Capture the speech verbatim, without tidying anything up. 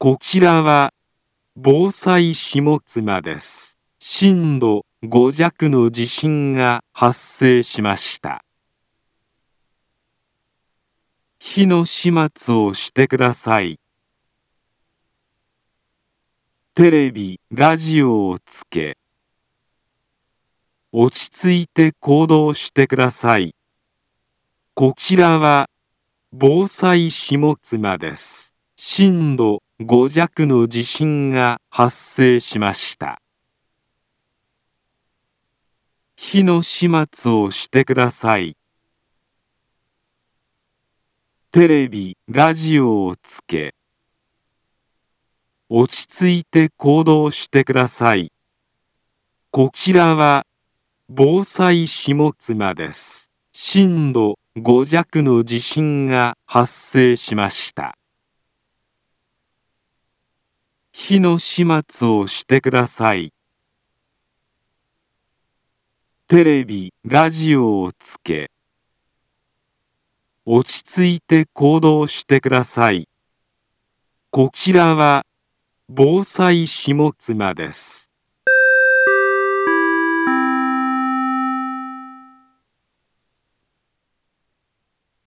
こちらは防災下妻です。震度ご弱の地震が発生しました。火の始末をしてください。テレビ、ラジオをつけ、落ち着いて行動してください。こちらは防災下妻です。震度ご弱の地震が発生しました。火の始末をしてください。テレビ、ラジオをつけ、落ち着いて行動してください。こちらは防災下妻です。震度ご弱の地震が発生しました。火の始末をしてください。テレビ、ラジオをつけ、落ち着いて行動してください。こちらは防災下妻です。